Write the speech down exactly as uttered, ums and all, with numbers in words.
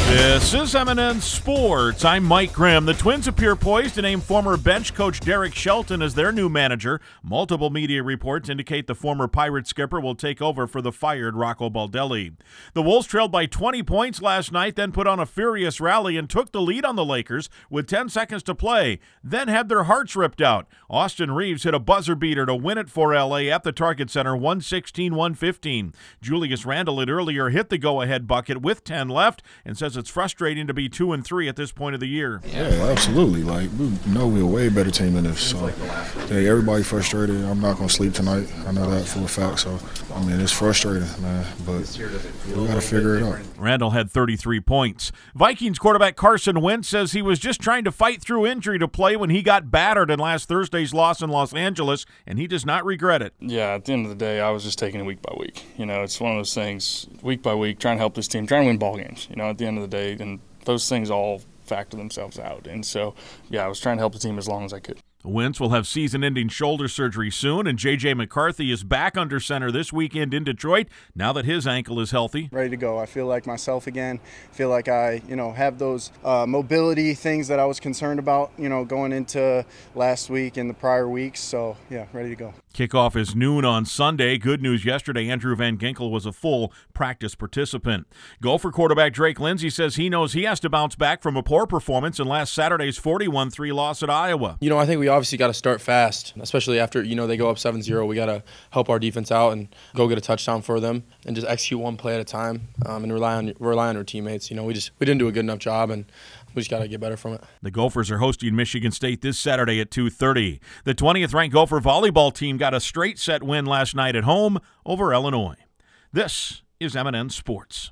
This is M and N Sports. I'm Mike Grimm. The Twins appear poised to name former bench coach Derek Shelton as their new manager. Multiple media reports indicate the former Pirate skipper will take over for the fired Rocco Baldelli. The Wolves trailed by twenty points last night, then put on a furious rally and took the lead on the Lakers with ten seconds to play, then had their hearts ripped out. Austin Reeves hit a buzzer beater to win it for L A at the Target Center, one sixteen to one fifteen. Julius Randle had earlier hit the go-ahead bucket with ten left and says it's frustrating to be two and three at this point of the year. Yeah, absolutely. Like, we know we're a way better team than this. So, hey, everybody frustrated. I'm not gonna sleep tonight. I know that for a fact. So, I mean, it's frustrating, man. But we gotta figure it out. Randall had thirty-three points. Vikings quarterback Carson Wentz says he was just trying to fight through injury to play when he got battered in last Thursday's loss in Los Angeles, and he does not regret it. Yeah, at the end of the day, I was just taking it week by week. You know, it's one of those things, week by week, trying to help this team, trying to win ball games. You know, at the end of the day, and those things all factor themselves out. And so, yeah, I was trying to help the team as long as I could. Wentz will have season-ending shoulder surgery soon, and J J. McCarthy is back under center this weekend in Detroit now that his ankle is healthy. Ready to go. I feel like myself again. I feel like I, you know, have those uh, mobility things that I was concerned about, you know, going into last week and the prior weeks. So, yeah, ready to go. Kickoff is noon on Sunday. Good news yesterday, Andrew Van Ginkel was a full practice participant. Gopher quarterback Drake Lindsey says he knows he has to bounce back from a poor performance in last Saturday's forty-one three loss at Iowa. You know, I think we obviously got to start fast, especially after, you know, they go up seven zero. We got to help our defense out and go get a touchdown for them and just execute one play at a time um, and rely on rely on our teammates. You know, we just we didn't do a good enough job, and we just got to get better from it. The Gophers are hosting Michigan State this Saturday at two thirty. The twentieth ranked Gopher volleyball team got a straight set win last night at home over Illinois. This is M and N Sports.